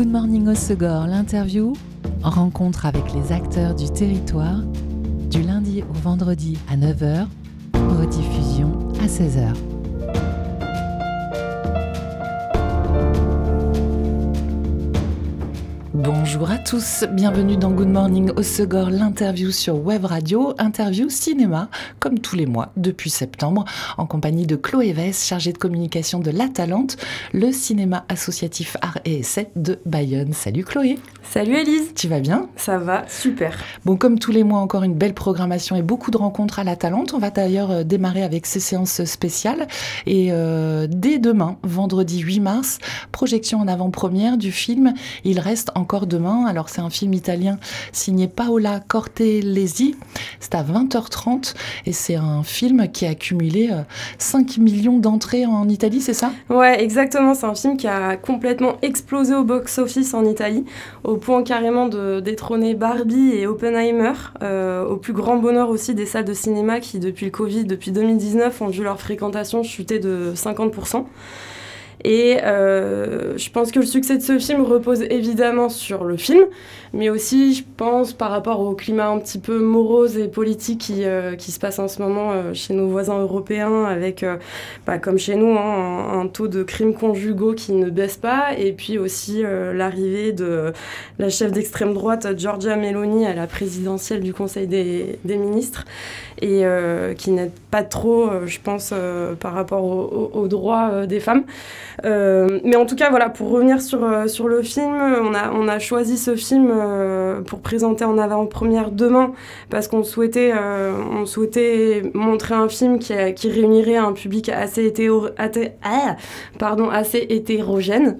Morning au Segor, l'interview, rencontre avec les acteurs du territoire, du lundi au vendredi à 9h, rediffusion à 16h. Bonjour à tous, bienvenue dans Good Morning au Segor, l'interview sur Web Radio, interview cinéma, comme tous les mois depuis septembre, en compagnie de Chloé Vess, chargée de communication de La Talente, le cinéma associatif art et essai de Bayonne. Salut Chloé. Salut Élise. Tu vas bien ? Ça va, super. Bon, comme tous les mois, encore une belle programmation et beaucoup de rencontres à La Talente. On va d'ailleurs démarrer avec ces séances spéciales. Et dès demain, vendredi 8 mars, projection en avant-première du film « Il reste encore demain ». Alors, c'est un film italien signé Paola Cortellesi. C'est à 20h30 et c'est un film qui a accumulé 5 millions d'entrées en Italie, c'est ça ? Ouais, exactement. C'est un film qui a complètement explosé au box-office en Italie, au point carrément de détrôner Barbie et Oppenheimer, au plus grand bonheur aussi des salles de cinéma qui, depuis le Covid, depuis 2019, ont vu leur fréquentation chuter de 50%. Et je pense que le succès de ce film repose évidemment sur le film, mais aussi, je pense, par rapport au climat un petit peu morose et politique qui se passe en ce moment chez nos voisins européens, avec, comme chez nous, un taux de crimes conjugaux qui ne baisse pas, et puis aussi l'arrivée de la chef d'extrême droite, Giorgia Meloni, à la présidentielle du Conseil des ministres, et qui n'aide pas trop, je pense, par rapport aux droits des femmes. Mais en tout cas, voilà, pour revenir sur le film, on a choisi ce film pour présenter en avant-première demain parce qu'on souhaitait montrer un film qui réunirait un public assez hétérogène.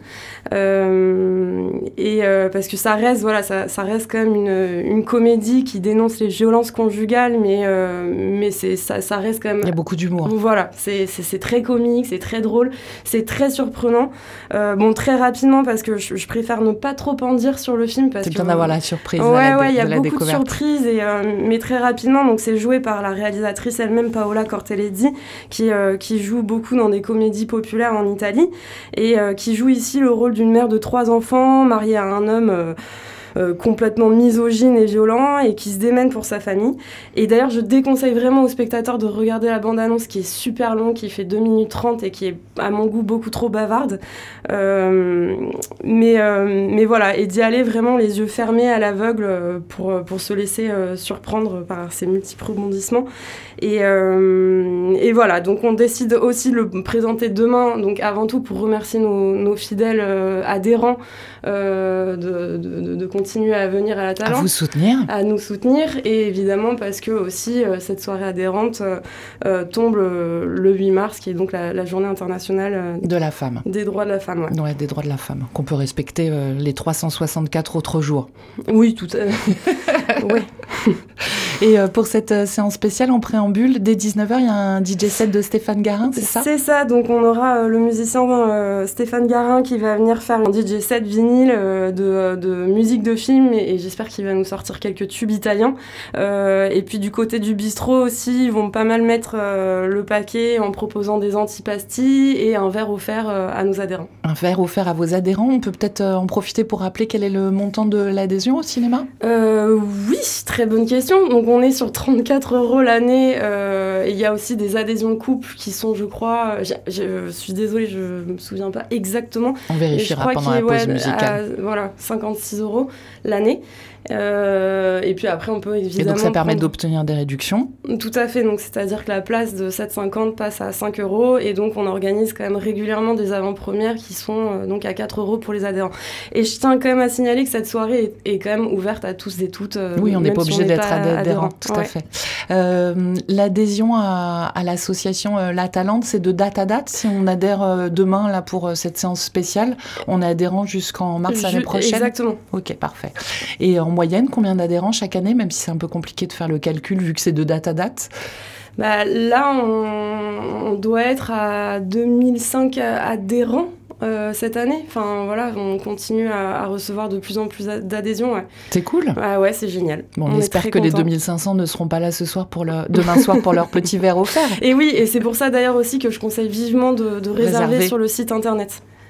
Parce que ça reste quand même une comédie qui dénonce les violences conjugales, mais ça reste quand même... Il y a beaucoup d'humour. Voilà, c'est très comique, c'est très drôle, c'est très surprenant. Très rapidement, parce que je préfère ne pas trop en dire sur le film. C'est bien d'avoir la surprise. Ouais, il y a beaucoup de surprises, mais très rapidement. Donc, c'est joué par la réalisatrice elle-même, Paola Cortellesi, qui joue beaucoup dans des comédies populaires en Italie, et qui joue ici le rôle d'une mère de 3 enfants, mariée à un homme... complètement misogyne et violent et qui se démène pour sa famille. Et d'ailleurs, je déconseille vraiment aux spectateurs de regarder la bande-annonce qui est super longue, qui fait 2 minutes 30 et qui est, à mon goût, beaucoup trop bavarde. Mais voilà, et d'y aller vraiment les yeux fermés à l'aveugle pour se laisser surprendre par ces multiples rebondissements. Et voilà, donc on décide aussi de le présenter demain, donc avant tout pour remercier nos fidèles adhérents de continuer à venir à La Talente. À nous soutenir, et évidemment parce que aussi cette soirée adhérente tombe le 8 mars, qui est donc la journée internationale de la femme. Des droits de la femme, ouais. Ouais, des droits de la femme, qu'on peut respecter les 364 autres jours. Oui, tout à fait. Ouais. Et pour cette séance spéciale, en préambule, dès 19h, il y a un DJ set de Stéphane Garin, c'est ça ? C'est ça, donc on aura le musicien Stéphane Garin qui va venir faire un DJ set vinyle de musique de film, et j'espère qu'il va nous sortir quelques tubes italiens. Et puis du côté du bistrot aussi, ils vont pas mal mettre le paquet en proposant des antipastilles et un verre offert à nos adhérents. Un verre offert à vos adhérents, on peut peut-être en profiter pour rappeler quel est le montant de l'adhésion au cinéma ? Oui, très bonne question. Donc on est sur 34 € l'année, et il y a aussi des adhésions de couple qui sont, je crois, je suis désolée, je me souviens pas exactement. On vérifiera pendant la pause musicale. Voilà, 56 € l'année. Et puis après, on peut évidemment... Et donc ça permet d'obtenir des réductions ? Tout à fait, donc c'est-à-dire que la place de 7,50 passe à 5 €, et donc on organise quand même régulièrement des avant-premières qui sont donc à 4 € pour les adhérents. Et je tiens quand même à signaler que cette soirée est quand même ouverte à tous et toutes. Oui, on n'est pas obligé d'être adhérent, tout à fait. L'adhésion à l'association La Talente, c'est de date à date. Si on adhère demain là, pour cette séance spéciale, on est adhérent jusqu'en mars l'année prochaine ? Exactement. Ok, parfait. Et en moyenne, combien d'adhérents chaque année, même si c'est un peu compliqué de faire le calcul vu que c'est de date à date ? Là, on doit être à 2005 adhérents cette année. Enfin, voilà, on continue à recevoir de plus en plus d'adhésions. Ouais. C'est cool. Ouais, c'est génial. Bon, on espère que les 2500 ne seront pas là demain soir pour leur petit verre offert. Et oui, et c'est pour ça d'ailleurs aussi que je conseille vivement de réserver sur le site internet.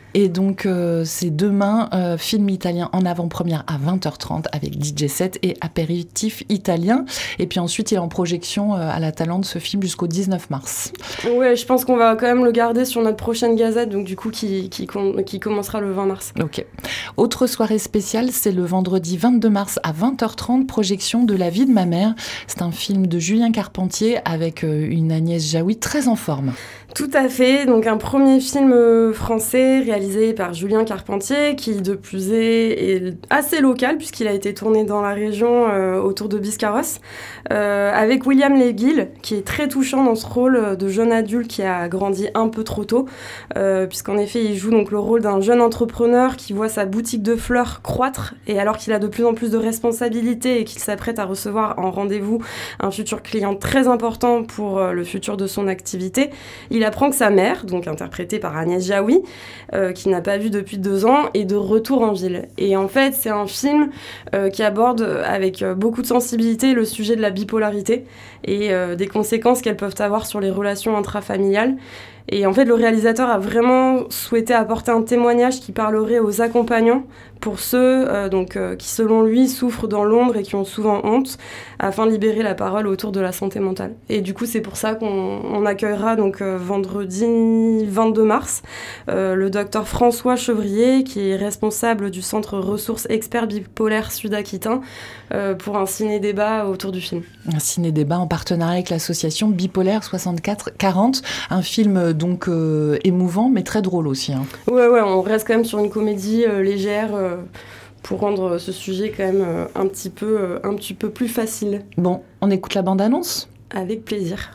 Et donc, c'est demain, film italien en avant-première à 20h30 avec DJ set et apéritif italien. Et puis ensuite, il est en projection à la Talente, ce film, jusqu'au 19 mars. Ouais, je pense qu'on va quand même le garder sur notre prochaine gazette, donc du coup, qui commencera le 20 mars. Ok. Autre soirée spéciale, c'est le vendredi 22 mars à 20h30, projection de La vie de ma mère. C'est un film de Julien Carpentier avec une Agnès Jaoui très en forme. Tout à fait, donc un premier film français réalisé par Julien Carpentier qui de plus est assez local puisqu'il a été tourné dans la région autour de Biscarrosse avec William Lebguil qui est très touchant dans ce rôle de jeune adulte qui a grandi un peu trop tôt puisqu'en effet il joue donc le rôle d'un jeune entrepreneur qui voit sa boutique de fleurs croître et alors qu'il a de plus en plus de responsabilités et qu'il s'apprête à recevoir en rendez-vous un futur client très important pour le futur de son activité, il apprend que sa mère, donc interprétée par Agnès Jaoui, qui n'a pas vu depuis 2 ans, est de retour en ville. Et en fait, c'est un film qui aborde avec beaucoup de sensibilité le sujet de la bipolarité et des conséquences qu'elles peuvent avoir sur les relations intrafamiliales. Et en fait, le réalisateur a vraiment souhaité apporter un témoignage qui parlerait aux accompagnants pour ceux qui, selon lui, souffrent dans l'ombre et qui ont souvent honte, afin de libérer la parole autour de la santé mentale. Et du coup, c'est pour ça qu'on accueillera donc vendredi 22 mars le docteur François Chevrier, qui est responsable du centre ressources experts bipolaires sud-aquitain, pour un ciné-débat autour du film. Un ciné-débat en partenariat avec l'association Bipolaire 6440, un film donc émouvant mais très drôle aussi. Hein. Ouais, on reste quand même sur une comédie légère pour rendre ce sujet quand même un petit peu plus facile. Bon, on écoute la bande-annonce ? Avec plaisir.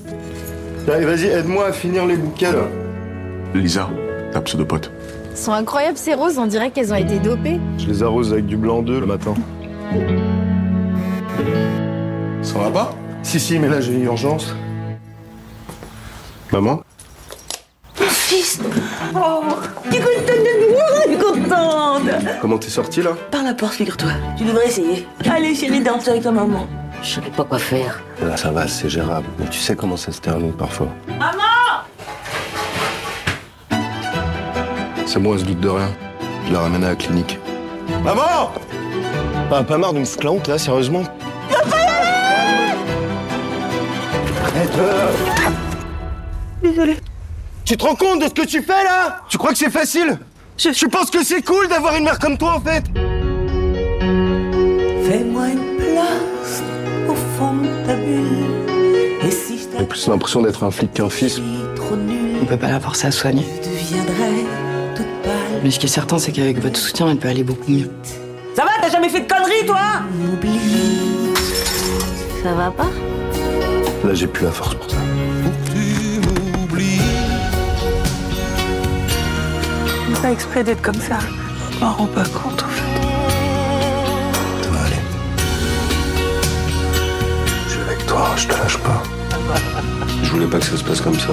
Allez, vas-y, aide-moi à finir les bouquets, là. Lisa, ta pseudopote. Elles sont incroyables ces roses, on dirait qu'elles ont été dopées. Je les arrose avec du blanc d'œuf le matin. Ça va pas? Si, mais là, j'ai une urgence. Maman? Fils, oh, tu es contente de moi, je suis contente. Comment t'es sortie, là? Par la porte, figure-toi. Tu devrais essayer. Allez, chérie, danse avec ta maman. Je savais pas quoi faire. Là, ça va, c'est gérable. Mais tu sais comment ça se termine, parfois. Maman! C'est moi, elle se doute de rien. Je l'ai ramenée à la clinique. Maman! Pas marre de me foutre la honte, là, sérieusement? Désolée. Tu te rends compte de ce que tu fais, là? Tu crois que c'est facile? Je pense que c'est cool d'avoir une mère comme toi, en fait. Fais-moi une place au fond de ta bulle. Et si je J'ai plus l'impression d'être un flic qu'un fils. suis trop nulle, On peut pas la forcer à se soigner. je deviendrai toute pâle. Mais ce qui est certain, c'est qu'avec votre soutien, elle peut aller beaucoup mieux. Ça va, t'as jamais fait de conneries, toi? Oublie. Ça va pas? Là, j'ai plus la force pour ça. Pas exprès d'être comme ça. Je m'en rends pas compte, en fait. Ça va aller. Je suis avec toi, je te lâche pas. Je voulais pas que ça se passe comme ça.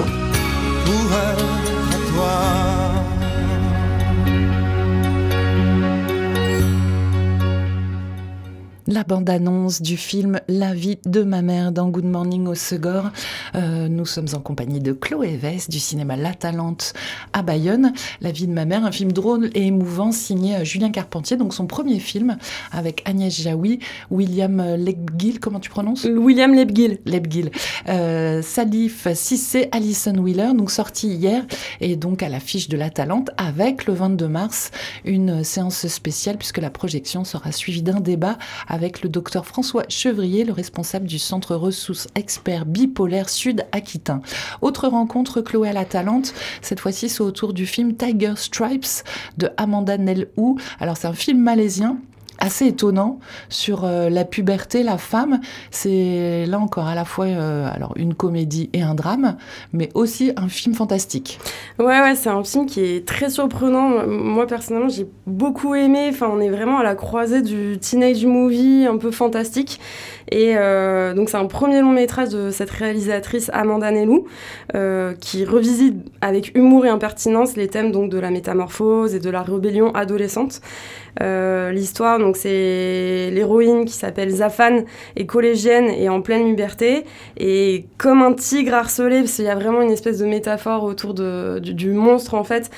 La bande-annonce du film La vie de ma mère dans Good Morning au Segor. Nous sommes en compagnie de Chloé Vess du cinéma La Talente à Bayonne. La vie de ma mère, un film drôle et émouvant signé Julien Carpentier, donc son premier film avec Agnès Jaoui, William Lebguil, comment tu prononces ? William Lebguil. Lebguil. Salif Cissé, Alison Wheeler, donc sorti hier et donc à l'affiche de La Talente avec le 22 mars une séance spéciale puisque la projection sera suivie d'un débat avec le docteur François Chevrier, le responsable du centre ressources experts bipolaires sud-aquitain. Autre rencontre, Chloé à La Talente, cette fois-ci c'est autour du film Tiger Stripes de Amanda Nel-Hou. Alors c'est un film malaisien assez étonnant sur la puberté, la femme. C'est là encore à la fois alors une comédie et un drame, mais aussi un film fantastique. Ouais, c'est un film qui est très surprenant. Moi, personnellement, j'ai beaucoup aimé. Enfin, on est vraiment à la croisée du teenage movie un peu fantastique. Et donc c'est un premier long métrage de cette réalisatrice Amanda Nelou qui revisite avec humour et impertinence les thèmes donc de la métamorphose et de la rébellion adolescente. L'histoire, donc c'est l'héroïne qui s'appelle Zafan, est collégienne et en pleine puberté, et comme un tigre harcelé, parce qu'il y a vraiment une espèce de métaphore autour du monstre en fait,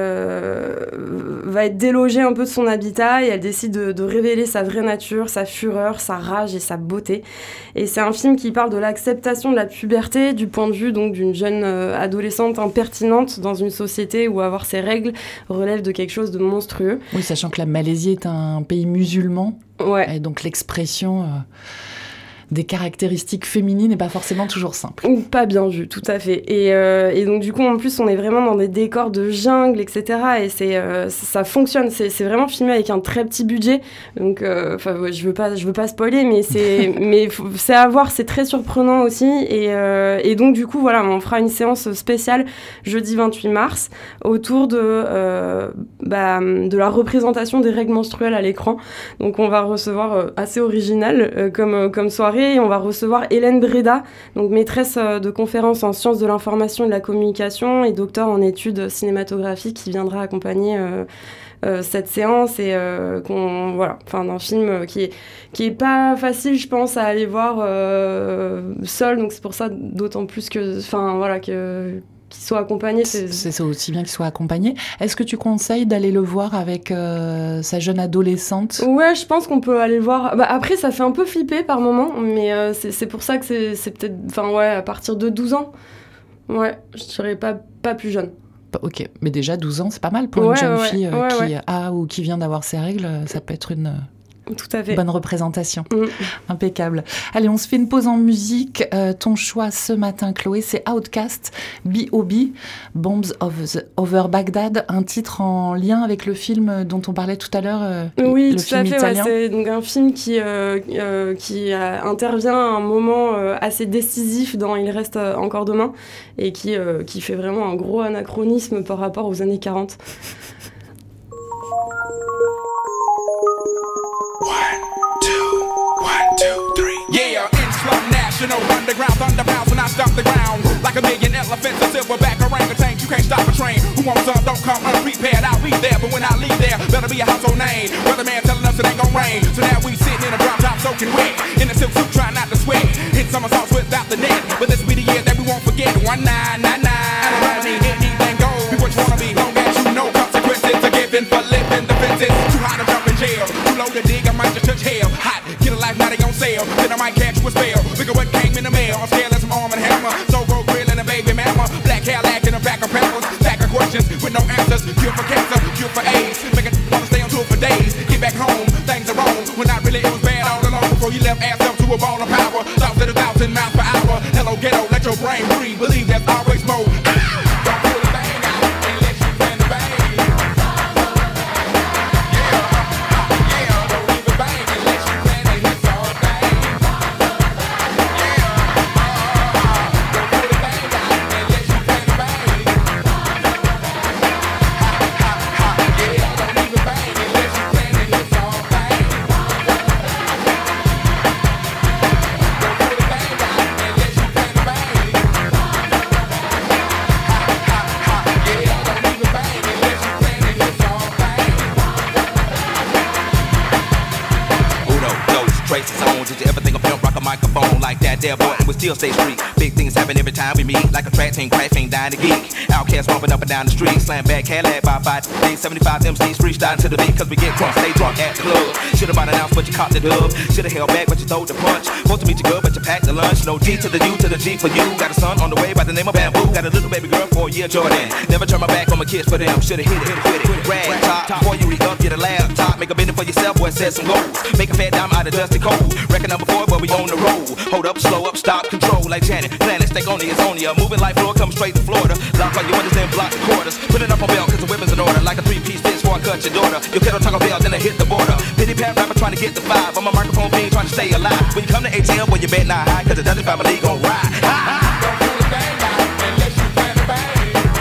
va être délogée un peu de son habitat, et elle décide de révéler sa vraie nature, sa fureur, sa rage et sa beauté. Et c'est un film qui parle de l'acceptation de la puberté du point de vue donc d'une jeune adolescente impertinente dans une société où avoir ses règles relève de quelque chose de monstrueux. Oui, sachant que la Malaisie est un pays musulman, ouais. Et donc l'expression des caractéristiques féminines n'est pas forcément toujours simple. Ou pas bien vu, tout à fait. Et donc du coup, en plus, on est vraiment dans des décors de jungle, etc. Et ça fonctionne. C'est vraiment filmé avec un très petit budget. Donc, je veux pas spoiler, mais c'est à voir. C'est très surprenant aussi. Et donc du coup, voilà, on fera une séance spéciale jeudi 28 mars autour de la représentation des règles menstruelles à l'écran. Donc on va recevoir assez original comme soirée. Et on va recevoir Hélène Breda, donc maîtresse de conférences en sciences de l'information et de la communication et docteur en études cinématographiques, qui viendra accompagner cette séance et d'un film qui est pas facile, je pense, à aller voir seul. Donc c'est pour ça d'autant plus qu'il soit accompagné. C'est aussi bien qu'il soit accompagné. Est-ce que tu conseilles d'aller le voir avec sa jeune adolescente ? Ouais, je pense qu'on peut aller le voir. Après, ça fait un peu flipper par moment, mais c'est pour ça que c'est peut-être... à partir de 12 ans. Ouais, je dirais pas plus jeune. Ok, mais déjà 12 ans, c'est pas mal pour une jeune fille qui a ou qui vient d'avoir ses règles. Ça peut être une... Tout à fait. Bonne représentation. Impeccable. Allez, on se fait une pause en musique. Ton choix ce matin, Chloé, c'est Outkast, B.O.B., Bombs Over Baghdad, un titre en lien avec le film dont on parlait tout à l'heure, oui, le tout film à fait, italien. C'est donc un film qui intervient à un moment assez décisif dans Il reste encore demain, et qui fait vraiment un gros anachronisme par rapport aux années 40. Underground thunder bounce when I stop the ground. Like a million elephants, a silverback orangutan. You can't stop a train. Who wants some? Don't come unprepared. I'll be there, but when I leave there, better be a household name. Weatherman telling us it ain't gon' rain. So now we sitting in a drop top soaking wet. In a silk suit trying not to sweat. Hit somersaults without the net. But this be the year that we won't forget. 1999. I don't need anything goes. Be what you wanna be. Long as you know consequences are given for living the fences. Too hot to jump in jail. Too low to dig, I might just touch hell. Hot, get a life, now they on sale. Then I might catch you a spell. Look at what came in the mail. I'm scared as some arm and hammer. So road grill and a baby mama. Black Cadillac in a back of peppers. Stack of questions with no answers. Cure for cancer, cure for AIDS. Make it wanna stay on tour for days. Get back home, things are wrong. When not really, it was bad all along. Before you left ass up to a ball of power. Thoughts at 1,000 miles per hour. Hello ghetto, let your brain breathe. Believe there's always more. Don't pull the bang out unless you plan to bang. Don't leave a bang unless you plan to hit all day. Traces on, did you ever think of pimp rock a microphone like that there boy, and we still stay street. Big things happen every time we meet, like a track team crash ain't dying to geek. Outcast bumping up and down the street, slam back Cadillac by 5 75 MCs freestyle to the beat, cause we get drunk, stay drunk at the club. Should've bought an ounce, but you caught the dub. Should've held back, but you throwed the punch. Supposed to meet you good, but you packed the lunch. No D to the U to the G for you. Got a son on the way by the name of Bamboo. Got a little baby girl for a year, Jordan. Never turn my back on my kids for them. Should've hit it, quit it. Rag top, before you re-up, get a laptop. Make a business for yourself, boy, set some goals. Make a fat dime out of dusty cold. Record number 4, but we on the road. Hold up, slow up, stop, control like Janet. Planet, stay on it's on ya. Moving like floor, come straight to Florida. Lock all your windows and block the quarters. Put it up on belt, cause the women's in order. Like a 3-piece stitch before I cut your daughter. Your kettle Taco Bell, then I hit the border. Pity pat rapper trying to get the vibe. I'm a microphone being trying to stay alive. When you come to ATL, well, you bet not high, cause the Dungeon family gon' ride. Don't pull the bang out unless you plan to bang.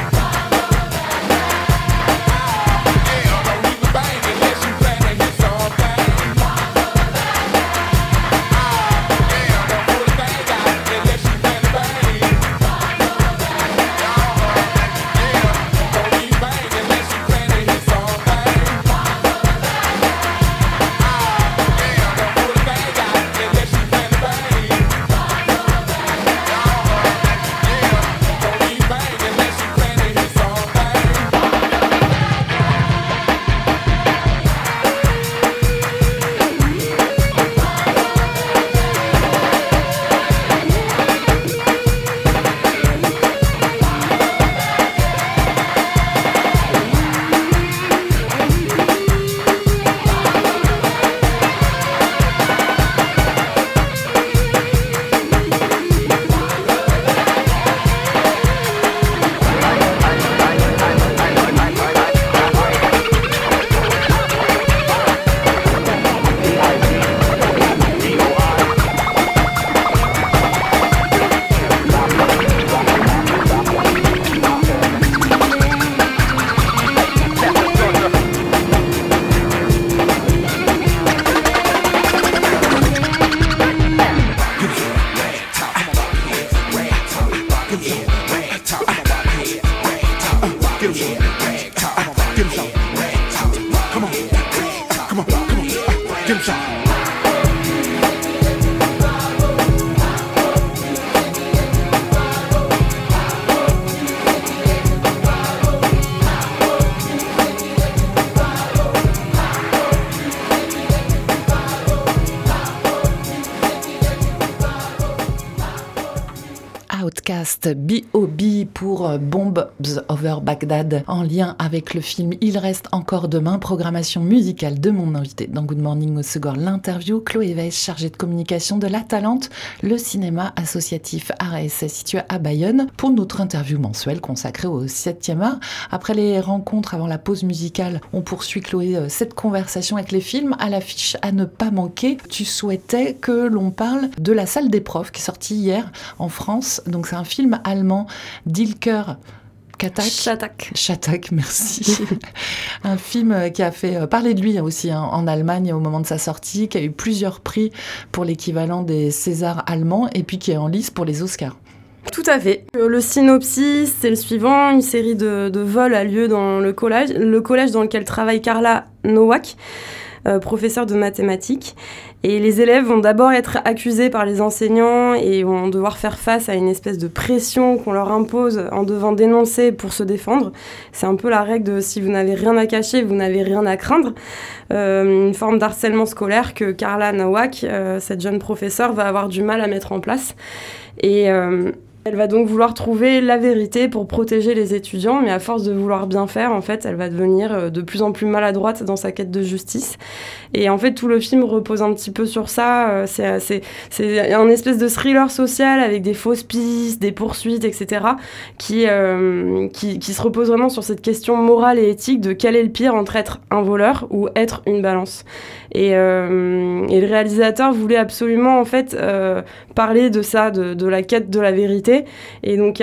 Don't leave a bang unless you plan to hit something. Blast, B.O.B. pour Bombs Over Baghdad, en lien avec le film Il reste encore demain, programmation musicale de mon invité dans Good Morning Hossegor. L'interview, Chloé Weiss, chargée de communication de La Talente, le cinéma associatif RASS situé à Bayonne, pour notre interview mensuelle consacrée au 7e art. Après les rencontres avant la pause musicale, on poursuit, Chloé, cette conversation avec les films à l'affiche à ne pas manquer. Tu souhaitais que l'on parle de La Salle des profs, qui est sortie hier en France. Donc c'est un film allemand d'Ilker Schatak, merci. Un film qui a fait parler de lui aussi en Allemagne au moment de sa sortie, qui a eu plusieurs prix pour l'équivalent des Césars allemands et puis qui est en lice pour les Oscars. Tout à fait. Le synopsis, c'est le suivant. Une série de vols a lieu dans le collège dans lequel travaille Carla Nowak, professeure de mathématiques. Et les élèves vont d'abord être accusés par les enseignants et vont devoir faire face à une espèce de pression qu'on leur impose en devant dénoncer pour se défendre. C'est un peu la règle de si vous n'avez rien à cacher, vous n'avez rien à craindre. Une forme d'harcèlement scolaire que Carla Nowak, cette jeune professeure, va avoir du mal à mettre en place. Et elle va donc vouloir trouver la vérité pour protéger les étudiants, mais à force de vouloir bien faire, en fait, elle va devenir de plus en plus maladroite dans sa quête de justice. Et en fait, tout le film repose un petit peu sur ça. C'est un espèce de thriller social avec des fausses pistes, des poursuites, etc., qui se repose vraiment sur cette question morale et éthique de quel est le pire entre être un voleur ou être une balance. Et le réalisateur voulait absolument, en fait, parler de ça, de la quête de la vérité. Et donc,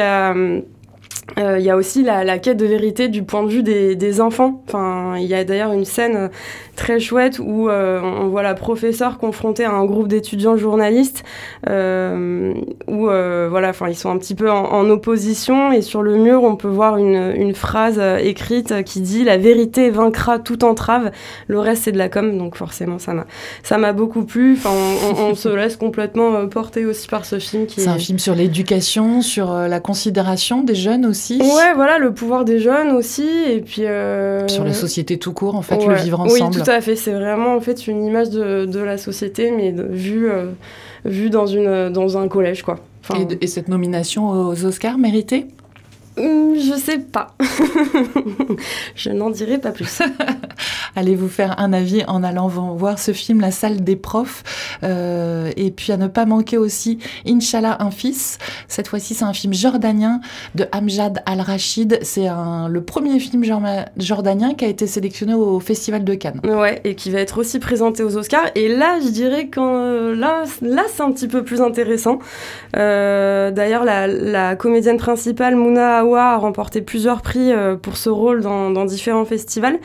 il y a aussi la quête de vérité du point de vue des enfants. Enfin, il y a d'ailleurs une scène très chouette où on voit la professeure confrontée à un groupe d'étudiants journalistes où ils sont un petit peu en opposition, et sur le mur on peut voir une phrase écrite qui dit « La vérité vaincra toute entrave, le reste c'est de la com ». Donc forcément ça m'a beaucoup plu. Enfin, on se laisse complètement porter aussi par ce film. C'est un film sur l'éducation, sur la considération des jeunes aussi. Ouais, voilà, le pouvoir des jeunes aussi, et puis... Sur la société tout court, en fait, le vivre ensemble. Oui, tout à fait. C'est vraiment, en fait, une image de la société, mais vue dans un collège, quoi. Enfin, et cette nomination aux Oscars méritée ? Je sais pas. Je n'en dirai pas plus. Allez vous faire un avis en allant voir ce film, La Salle des profs. Et puis à ne pas manquer aussi Inch'Allah, un fils. Cette fois-ci, c'est un film jordanien de Amjad Al-Rachid. C'est le premier film jordanien qui a été sélectionné au Festival de Cannes. Ouais, et qui va être aussi présenté aux Oscars. Et là, je dirais que là c'est un petit peu plus intéressant. D'ailleurs, la comédienne principale, Mouna Awa, a remporté plusieurs prix pour ce rôle dans différents festivals.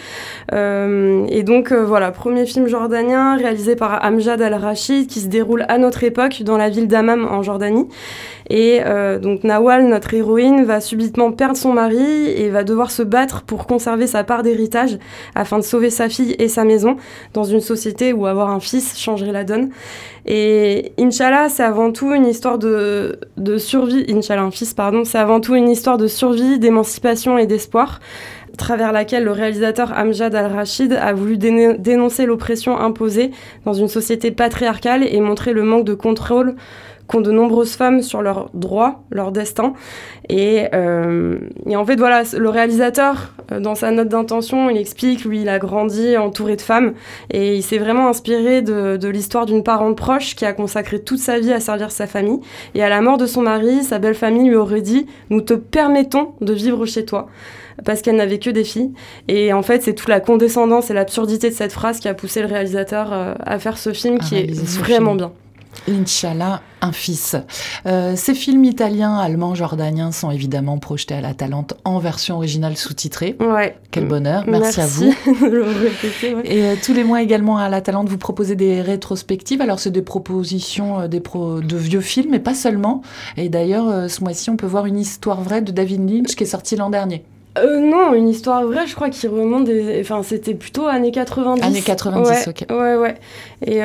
Et donc, premier film jordanien réalisé par Amjad Al-Rachid qui se déroule à notre époque dans la ville d'Hammam en Jordanie. Et donc Nawal, notre héroïne, va subitement perdre son mari et va devoir se battre pour conserver sa part d'héritage afin de sauver sa fille et sa maison dans une société où avoir un fils changerait la donne. Et Inch'Allah, c'est avant tout une histoire de survie. Inch'Allah, un fils, pardon. C'est avant tout une histoire de survie, d'émancipation et d'espoir, à travers laquelle le réalisateur Amjad Al-Rachid a voulu dénoncer l'oppression imposée dans une société patriarcale et montrer le manque de contrôle qu'ont de nombreuses femmes sur leurs droits, leur destin. Et en fait, voilà, le réalisateur, dans sa note d'intention, il explique, lui, il a grandi entouré de femmes, et il s'est vraiment inspiré de l'histoire d'une parente proche qui a consacré toute sa vie à servir sa famille. Et à la mort de son mari, sa belle famille lui aurait dit « Nous te permettons de vivre chez toi ». Parce qu'elle n'avait que des filles. Et en fait, c'est toute la condescendance et l'absurdité de cette phrase qui a poussé le réalisateur à faire ce film qui est vraiment bien. Inch'Allah, un fils. Ces films italiens, allemands, jordaniens sont évidemment projetés à La Talente en version originale sous-titrée. Ouais. Quel bonheur, merci à vous. de le répéter, ouais. Et tous les mois également à La Talente, vous proposez des rétrospectives. Alors c'est des propositions de vieux films, mais pas seulement. Et d'ailleurs, ce mois-ci, on peut voir Une histoire vraie de David Lynch qui est sorti l'an dernier. Non, Une histoire vraie, je crois qu'il remonte c'était plutôt années 90. Années 90, ouais, ok. Ouais. Et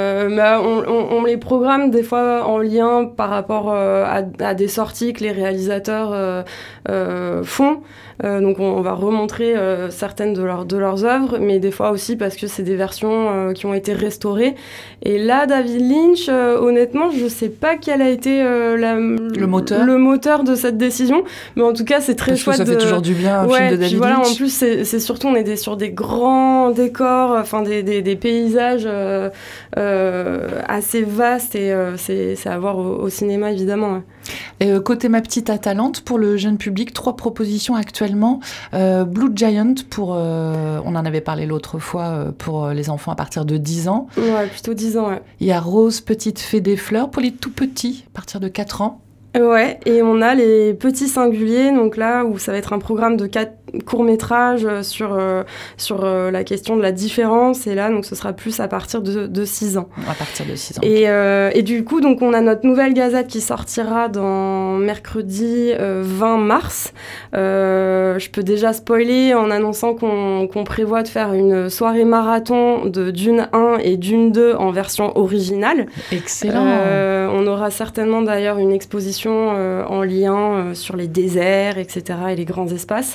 on les programme des fois en lien par rapport à des sorties que les réalisateurs font. Donc on va remontrer certaines de leurs œuvres, mais des fois aussi parce que c'est des versions qui ont été restaurées. Et là, David Lynch, honnêtement, je sais pas quel a été le moteur de cette décision, mais en tout cas, c'est très chouette. Parce que ça fait toujours du bien un film de David Lynch. En plus, c'est surtout, on est sur des grands décors, enfin des paysages assez vastes, et c'est à voir au cinéma, évidemment. Ouais. Et côté Ma Petite Atalante, pour le jeune public, 3 propositions actuellement. Blue Giant, on en avait parlé l'autre fois, pour les enfants à partir de 10 ans. Ouais, plutôt 10 ans, ouais. Il y a Rose, Petite Fée des Fleurs, pour les tout petits, à partir de 4 ans. Ouais, et on a les petits singuliers, donc là où ça va être un programme de 4 courts-métrages sur la question de la différence, et là donc ce sera plus à partir de 6 ans. À partir de 6 ans. Et du coup, donc on a notre nouvelle gazette qui sortira dans mercredi 20 mars. Je peux déjà spoiler en annonçant qu'on prévoit de faire une soirée marathon de Dune 1 et Dune 2 en version originale. Excellent. On aura certainement d'ailleurs une exposition en lien sur les déserts, etc. et les grands espaces.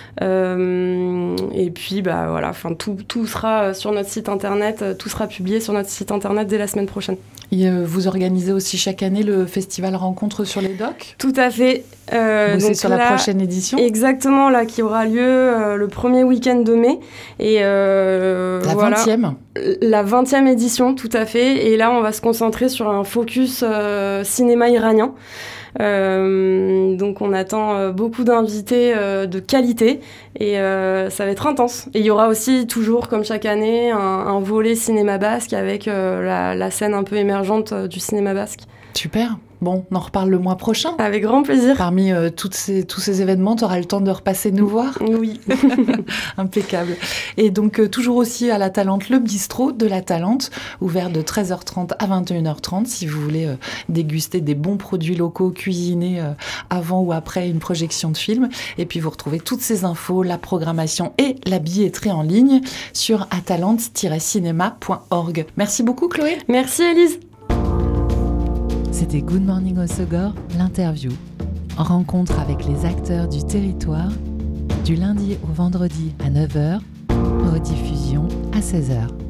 Et puis voilà, tout sera sur notre site internet, tout sera publié sur notre site internet dès la semaine prochaine. Et vous organisez aussi chaque année le festival Rencontres sur les docks ? Tout à fait. C'est sur la prochaine édition ? Exactement, là, qui aura lieu le premier week-end de mai. Et la 20e ? La 20e édition, tout à fait. Et là, on va se concentrer sur un focus cinéma iranien. Donc on attend beaucoup d'invités de qualité, et ça va être intense. Et il y aura aussi toujours, comme chaque année, un volet cinéma basque avec la scène un peu émergente du cinéma basque. Super. Bon, on en reparle le mois prochain. Avec grand plaisir. Parmi tous ces événements, tu auras le temps de repasser nous voir ? Oui. Impeccable. Et donc, toujours aussi à La Talente, le bistrot de La Talente, ouvert de 13h30 à 21h30, si vous voulez déguster des bons produits locaux cuisinés avant ou après une projection de film. Et puis, vous retrouvez toutes ces infos, la programmation et la billetterie en ligne sur atalante-cinéma.org. Merci beaucoup, Chloé. Merci, Élise. C'était Good Morning Hossegor, l'interview. Rencontre avec les acteurs du territoire, du lundi au vendredi à 9h, rediffusion à 16h.